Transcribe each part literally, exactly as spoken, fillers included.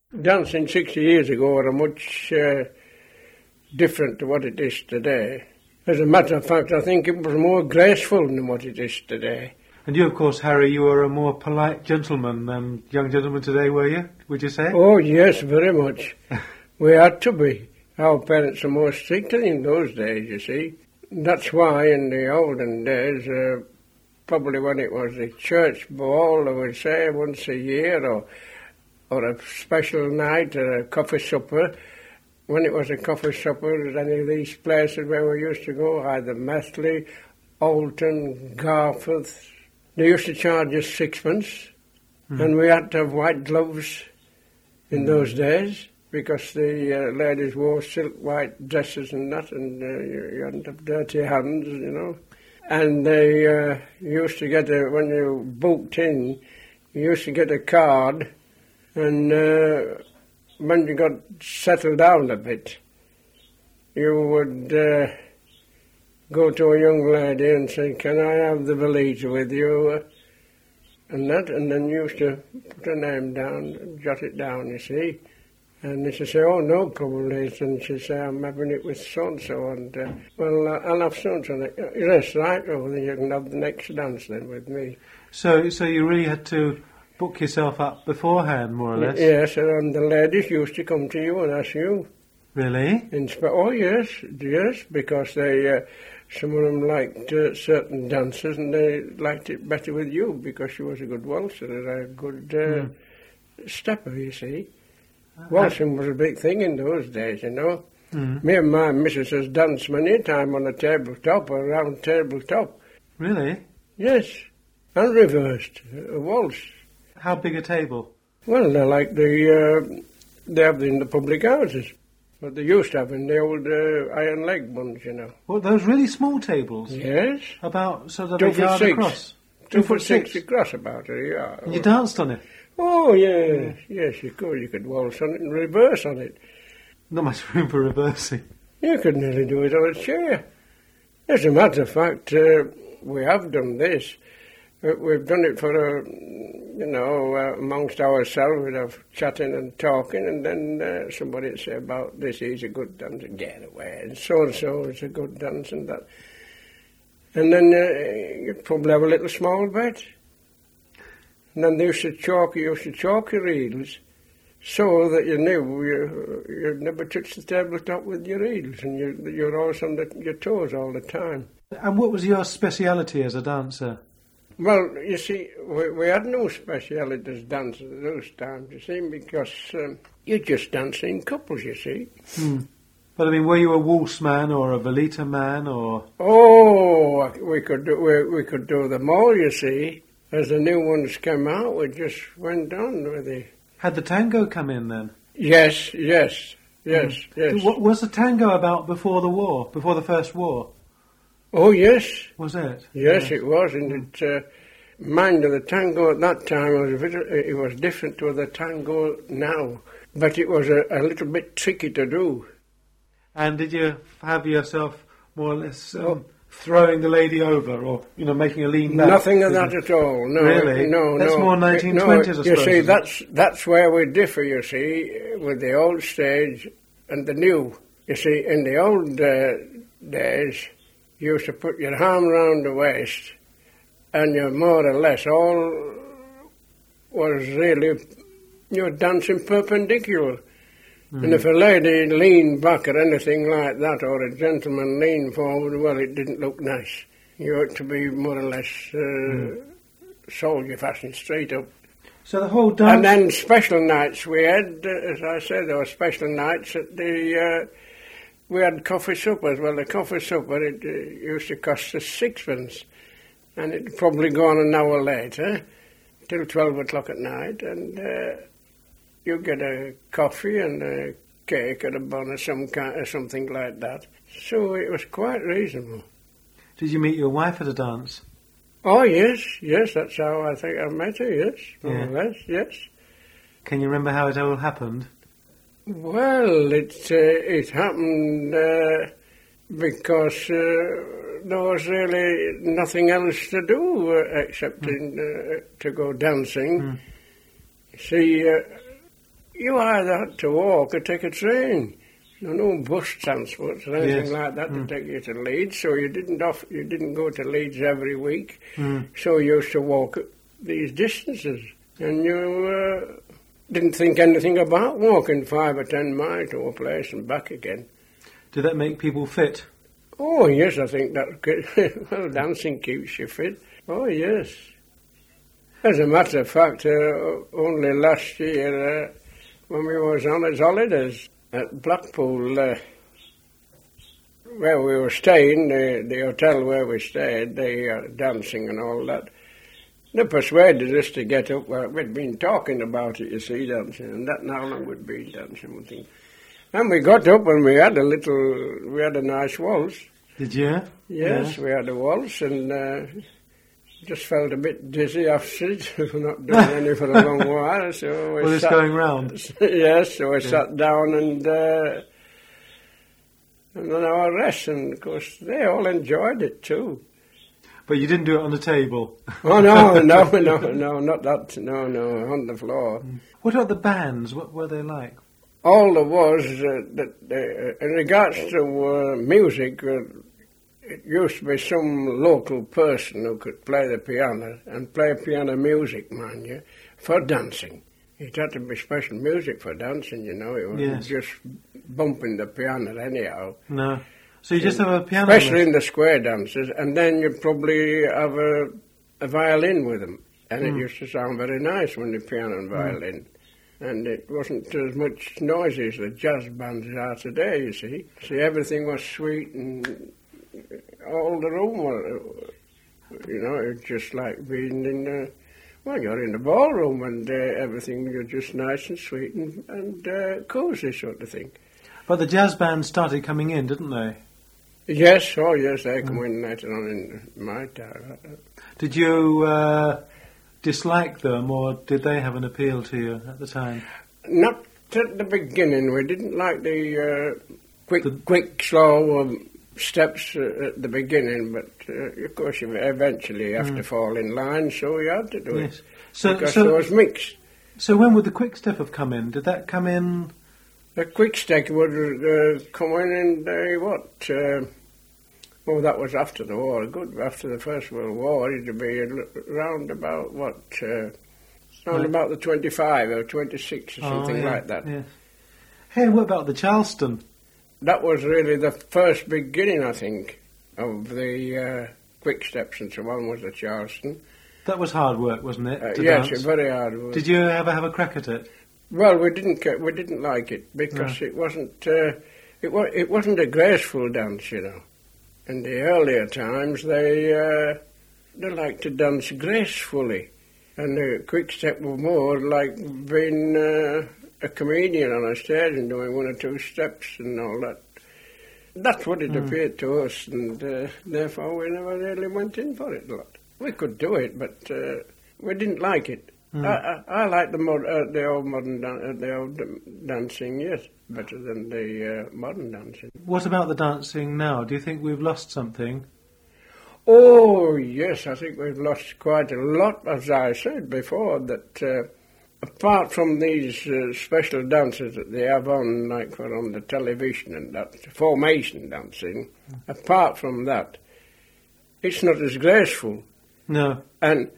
Dancing sixty years ago was much uh, different to what it is today. As a matter of fact, I think it was more graceful than what it is today. And you, of course, Harry, you were a more polite gentleman than young gentlemen today, were you? Would you say? Oh, yes, very much. We had to be. Our parents were more strict in those days, you see. That's why in the olden days, uh, probably when it was a church ball, they would say once a year, or or a special night, or a coffee supper. When it was a coffee supper at any of these places where we used to go, either Methley, Alton, Garforth, they used to charge us sixpence, mm. and we had to have white gloves in mm. those days, because the uh, ladies wore silk white dresses and that, and uh, you, you hadn't have dirty hands, you know. And they uh, used to get a, when you booked in, you used to get a card, and uh, when you got settled down a bit, you would uh, go to a young lady and say, "Can I have the valise with you?" And that, and then you used to put her name down, jot it down, you see. And they should say, "Oh, no problem," and she'd say, "I'm having it with so-and-so," and, uh, well, uh, I'll have so-and-so. Yes, right, oh, then you can have the next dance then with me. So so you really had to book yourself up beforehand, more or less? Yes, and the ladies used to come to you and ask you. Really? Inspe- oh, yes, yes, because they, uh, some of them liked uh, certain dances, and they liked it better with you, because you was a good waltzer and a good uh, mm. stepper, you see. Waltzing was a big thing in those days, you know. Mm. Me and my missus has danced many a time on a tabletop or a round tabletop. Really? Yes, and reversed, a waltz. How big a table? Well, they're like the, uh, they have in the public houses, but they used to have in the old uh, iron leg ones, you know. Well, those really small tables? Yes. About sort of Two a foot yard six. across? Two, Two foot foot six, six across about it, yeah. And you danced on it? Oh, yes, yes, you could. You could waltz on it and reverse on it. Not much room for reversing. You could nearly do it on a chair. As a matter of fact, uh, we have done this. Uh, we've done it for, uh, you know, uh, amongst ourselves, we'd have chatting and talking, and then uh, somebody would say about this, he's a good dancer, get away, and so-and-so is a good dancer, and that. And then uh, you'd probably have a little small bet. And then they used to chalk, you used to chalk your heels so that you knew you, you'd never touch the tabletop with your heels, and you, you're always on the, your toes all the time. And what was your speciality as a dancer? Well, you see, we, we had no speciality as dancers at those times, you see, because um, you just danced in couples, you see. Hmm. But I mean, were you a waltz man or a veleta man, or? Oh, we could do we, we could do them all, you see. As the new ones came out, we just went on with it. Had the tango come in then? Yes, yes, yes, mm. yes. What was the tango about before the war, before the First War? Oh, yes. Was it? Yes, yeah. It was. And it, uh, mind you, the tango at that time, was a bit, it was different to the tango now. But it was a, a little bit tricky to do. And did you have yourself more or less... Um, oh. throwing the lady over, or, you know, making a lean back? Nothing of that at all, no. Really? No, that's no. more nineteen twenties, no, I suppose. You see, that's, that's where we differ, you see, with the old stage and the new. You see, in the old uh, days, you used to put your arm round the waist, and you more or less all was really, you were dancing perpendicular. Mm. And if a lady leaned back or anything like that, or a gentleman leaned forward, well, it didn't look nice. You ought to be more or less uh, mm. soldier fashion, straight up. So the whole dance... And then special nights we had, uh, as I said, there were special nights at the... Uh, we had coffee suppers. Well, the coffee supper, it uh, used to cost us sixpence. And it'd probably go on an hour later, till twelve o'clock at night, and... Uh, you get a coffee and a cake and a bun or some kind, or something like that. So it was quite reasonable. Did you meet your wife at a dance? Oh, yes, yes, that's how I think I met her, yes, more yeah. or less, yes. Can you remember how it all happened? Well, it, uh, it happened uh, because uh, there was really nothing else to do uh, except mm. in, uh, to go dancing. Mm. See... Uh, you either had to walk or take a train. No, no bus transport or anything Yes. like that Mm. to take you to Leeds. So you didn't off, you didn't go to Leeds every week. Mm. So you used to walk these distances, and you uh, didn't think anything about walking five or ten miles to a place and back again. Did that make people fit? Oh yes, I think that well, dancing keeps you fit. Oh yes. As a matter of fact, uh, only last year uh, when we was on his holidays at Blackpool, uh, where we were staying, the, the hotel where we stayed, the uh, dancing and all that, they persuaded us to get up. Well, we'd been talking about it, you see, dancing, and that how long we'd been dancing, we think. And we got up and we had a little, we had a nice waltz. Did you? Yes, Yeah. we had a waltz, and uh, just felt a bit dizzy after it, not doing any for a long while. So we Well, it's sat, going round. yes, so we Yeah. sat down and uh, and then our rest, and of course they all enjoyed it too. But you didn't do it on the table. Oh no, no, no, no, not that, no, no, on the floor. What about the bands? What were they like? All there was uh, that uh, in regards to uh, music. Uh, It used to be some local person who could play the piano and play piano music, mind you, for dancing. It had to be special music for dancing, you know. It wasn't Yes. just bumping the piano anyhow. No. So you just have a piano Especially lesson? in the square dances, and then you'd probably have a, a violin with them. And it Mm. used to sound very nice when the piano and violin. And it wasn't as much noisy as the jazz bands are today, you see. See, everything was sweet and all the room were, you know, it's just like being in the, well, you're in the ballroom and uh, everything, you're just nice and sweet and, and uh, cosy sort of thing. But the jazz bands started coming in, didn't they? Yes, oh yes, they come in later on in my time. Did you uh, dislike them, or did they have an appeal to you at the time? Not at the beginning, we didn't like the uh, quick, The- quick, slow um, steps uh, at the beginning, but uh, of course you eventually have to fall in line, so you had to do Yes. it. So, because so, there was mixed. so when would the quick step have come in? Did that come in? The quick step would uh, come in and uh, what? Uh, oh, that was after the war. Good after the First World War. It'd be around about what? Uh, around Right. about the twenty-five or twenty-six or something Oh, yeah, like that. Yes. Hey, what about the Charleston? That was really the first beginning, I think, of the uh, quick steps and so on. Was the Charleston? That was hard work, wasn't it? Uh, to yes, dance? very hard work. Did you ever have a crack at it? Well, we didn't ca- we didn't like it because it wasn't uh, it was it wasn't a graceful dance, you know. In the earlier times, they uh, they liked to dance gracefully, and the quick step was more like being uh, a comedian on a stage and doing one or two steps and all that. That's what it Mm. appeared to us, and uh, therefore we never really went in for it a lot. We could do it, but uh, we didn't like it. Mm. I, I, I like the mod, uh, the old modern dan- uh, the old um, dancing, yes, better than the uh, modern dancing. What about the dancing now? Do you think we've lost something? Oh yes, I think we've lost quite a lot, as I said before. That uh, apart from these uh, special dances that they have on, like for on the television and that formation dancing, Mm. apart from that, it's not as graceful. No. And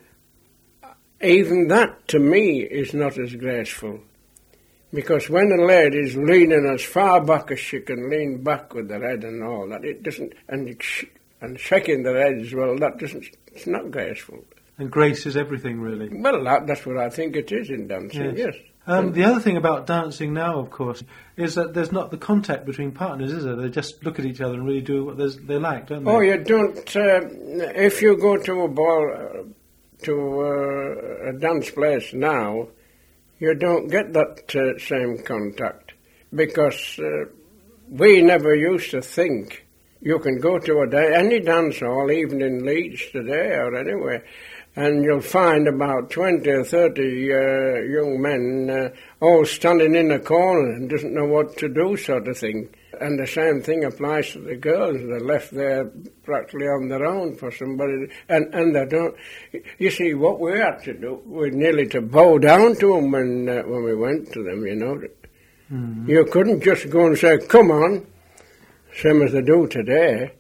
even that, to me, is not as graceful. Because when a lady's leaning as far back as she can lean back with her head and all that, it doesn't, and, it sh- and shaking their head as well, that doesn't, it's not graceful. And grace is everything, really. Well, that, that's what I think it is in dancing, yes. Yes. Um, the other thing about dancing now, of course, is that there's not the contact between partners, is there? They just look at each other and really do what there's- they like, don't they? Oh, you don't, uh, if you go to a ball, uh, to uh, a dance place now, you don't get that uh, same contact because uh, we never used to think you can go to a day, any dance hall, even in Leeds today or anywhere, and you'll find about twenty or thirty uh, young men uh, all standing in a corner and doesn't know what to do, sort of thing. And the same thing applies to the girls. They're left there practically on their own for somebody. And, and they don't... You see, what we had to do, we nearly to bow down to them when, uh, when we went to them, you know. Mm-hmm. You couldn't just go and say, come on, same as they do today.